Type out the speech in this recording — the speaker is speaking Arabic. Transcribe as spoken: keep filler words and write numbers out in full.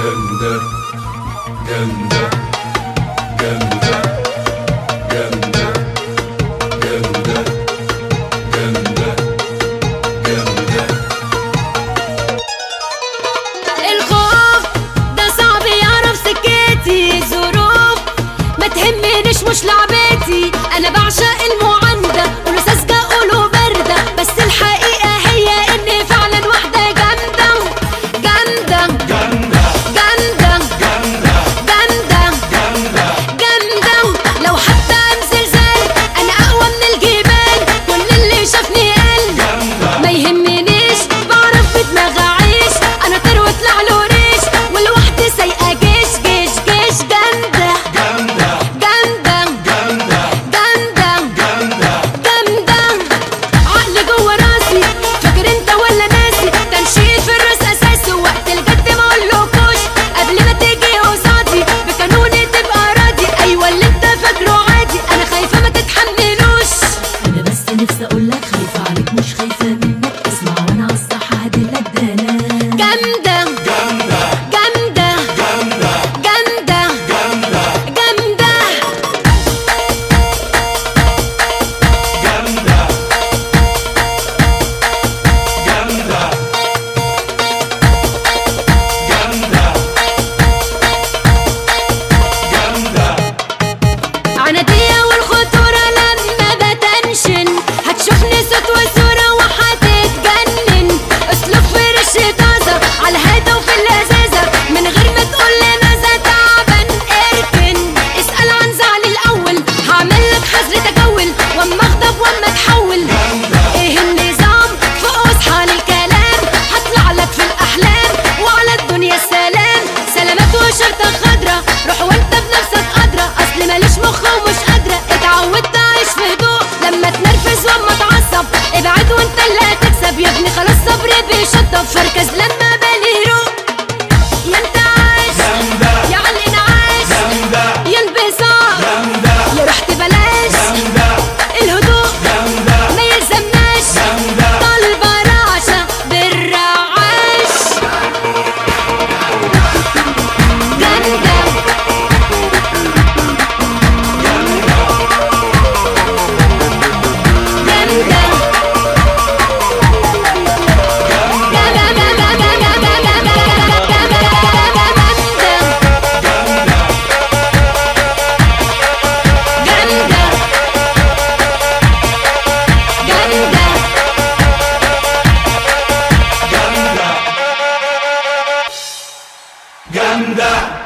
جامدة جامدة جامدة جامدة جامدة جامدة جامدة. الخوف ده صعب يعرف سكتي، الظروف ما تهمنيش مش لعبتي، انا بعشق المعاندة قولوا ساذجة قولوا باردة، بس الحقيقة هي اني فعلا واحدة جامدة جامدة جامدة جامدة جامدة جامدة جامدة. لو حتى انزل زي انا اقوى من الجبال، كل اللي شافني قال ما يهمنيش، بعرف بدماغ اعيش، انا طير واطلع له ريش، والوحدة سايقة جيش جيش جيش. جامدة جامدة جامدة جامدة جامدة جامدة. عقلي جوه راسي فاكر انت ولا ناسي، تنشيط في الراس اساسي، وقت الجد ما اقولكوش قبل ما تيجي قصادي بقانوني تبقى راضي. ايوه اللي انت فاكره عادي انا خايفة ما تتحملوش، انا بس نفسي اقولك خايفة عليك مش خايفة منك، اسمع وانا على الصح هديلك دلال. جامدة جامدة جامدة جامدة جامدة جامدة جامدة. عنادية والخطورة لما بتنشن، هتشوفني صوت وصورة وهتتجنن، اسلوب فرش طازة على الهادة وفي اللذاذة، من غير ما تقول لي نازة تعبان اركن، اسأل عن زعلي الأول هعملك حظر تجول، واما اغضب واما اتحول ايه النظام فوق واصحى للكلام، هطلع لك في الأحلام وعلى الدنيا السلام، سلامات وشرطة خضرا روح وانت بنفسك أدرى، أصل ماليش مخ ومش قادرة، اتعودت أعيش في هدوء، لما اتنرفز واما اتعصب ابعد وانت اللي هتكسب، يا ابني خلاص صبري بيشطب، فركز لما بالي يروق، يا انت عايش يا علي نعاش يا انبساط يا رحت بلاش الهدوء ما يلزمناش، طالبة رعشة بالرعاش. جامدة جامدة